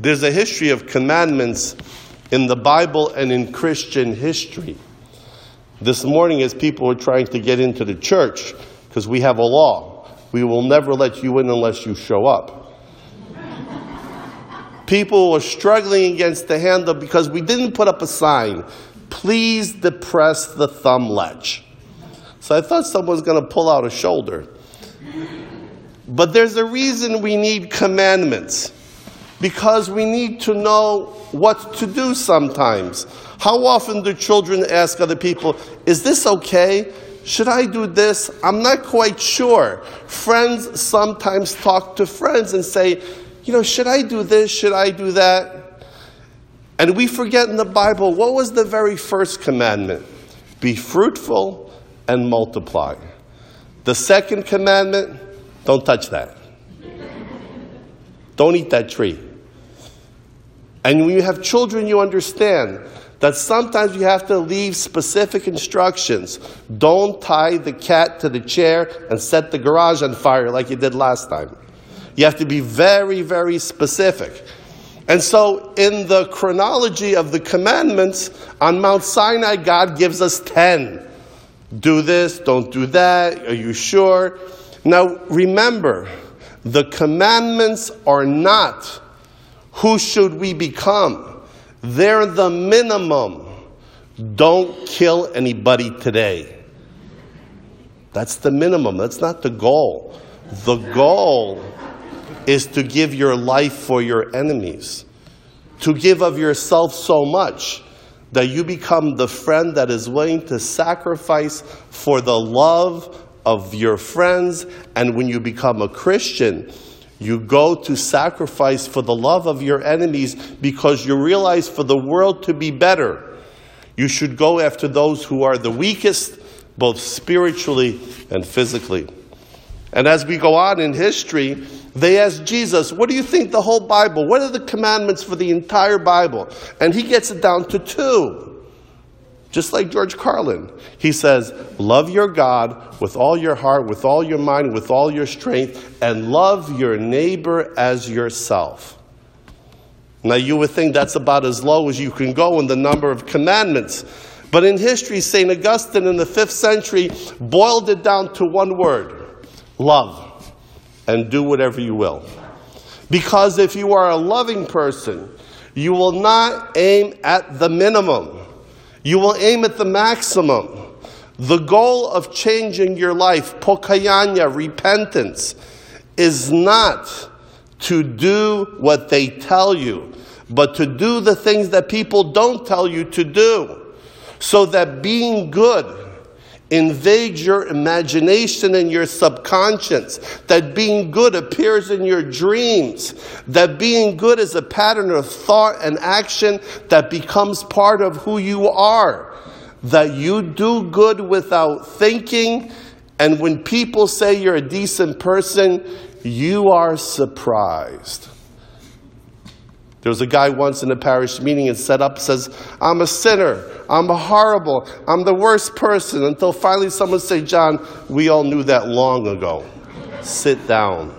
There's a history of commandments in the Bible and in Christian history. This morning, as people were trying to get into the church, because we have a law, we will never let you in unless you show up. People were struggling against the handle because we didn't put up a sign, please depress the thumb latch. So I thought someone was going to pull out a shoulder. But there's a reason we need commandments. Because we need to know what to do sometimes. How often do children ask other people, is this okay? Should I do this? I'm not quite sure. Friends sometimes talk to friends and say, should I do this? Should I do that? And we forget in the Bible, what was the very first commandment? Be fruitful and multiply. The second commandment, don't touch that. Don't eat that tree. And when you have children, you understand that sometimes you have to leave specific instructions. Don't tie the cat to the chair and set the garage on fire like you did last time. You have to be very, very specific. And so in the chronology of the commandments, on Mount Sinai, God gives us 10. Do this, don't do that, are you sure? Now remember, the commandments are not who should we become. They're the minimum. Don't kill anybody today. That's the minimum. That's not the goal. The goal is to give your life for your enemies. To give of yourself so much that you become the friend that is willing to sacrifice for the love of your friends. And when you become a Christian, you go to sacrifice for the love of your enemies because you realize for the world to be better, you should go after those who are the weakest, both spiritually and physically. And as we go on in history, they asked Jesus, what do you think the whole Bible? What are the commandments for the entire Bible? And he gets it down to 2. Just like George Carlin. He says, love your God with all your heart, with all your mind, with all your strength, and love your neighbor as yourself. Now you would think that's about as low as you can go in the number of commandments. But in history, St. Augustine in the 5th century boiled it down to one word: love. And do whatever you will. Because if you are a loving person, you will not aim at the minimum. You will aim at the maximum. The goal of changing your life, pokayanya, repentance, is not to do what they tell you, but to do the things that people don't tell you to do. So that being good invades your imagination and your subconscious, that being good appears in your dreams, that being good is a pattern of thought and action that becomes part of who you are, that you do good without thinking, and when people say you're a decent person, you are surprised. There was a guy once in a parish meeting and says, I'm a sinner, I'm horrible, I'm the worst person, until finally someone said, John, we all knew that long ago. Sit down.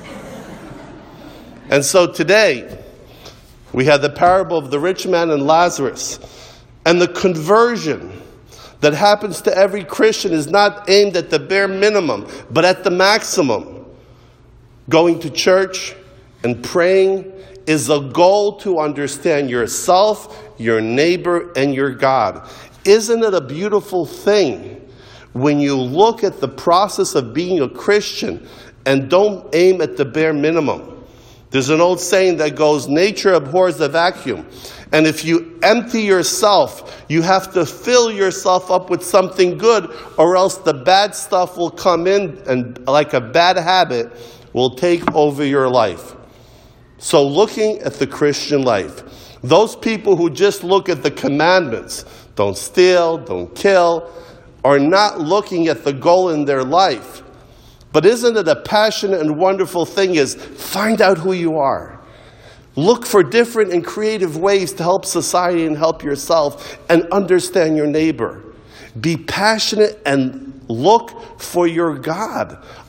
And so today, we had the parable of the rich man and Lazarus. And the conversion that happens to every Christian is not aimed at the bare minimum, but at the maximum. Going to church and praying is a goal to understand yourself, your neighbor, and your God. Isn't it a beautiful thing when you look at the process of being a Christian and don't aim at the bare minimum? There's an old saying that goes, nature abhors the vacuum. And if you empty yourself, you have to fill yourself up with something good, or else the bad stuff will come in and, like a bad habit, will take over your life. So looking at the Christian life, those people who just look at the commandments, don't steal, don't kill, are not looking at the goal in their life. But isn't it a passionate and wonderful thing is find out who you are. Look for different and creative ways to help society and help yourself and understand your neighbor. Be passionate and look for your God.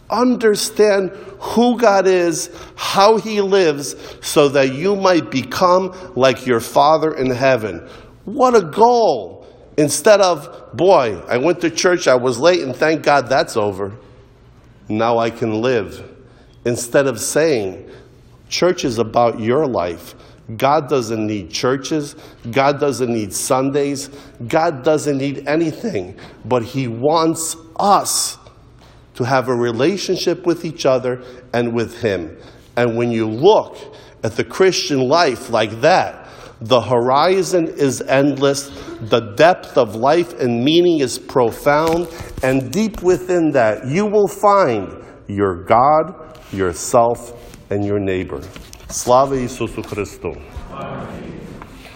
Understand who God is, how He lives, so that you might become like your Father in heaven. What a goal! Instead of, boy, I went to church, I was late, and thank God that's over. Now I can live. Instead of saying, church is about your life. God doesn't need churches. God doesn't need Sundays. God doesn't need anything. But He wants us to have a relationship with each other and with Him. And when you look at the Christian life like that, the horizon is endless. The depth of life and meaning is profound. And deep within that, you will find your God, yourself, and your neighbor. Slava Isusu Christu.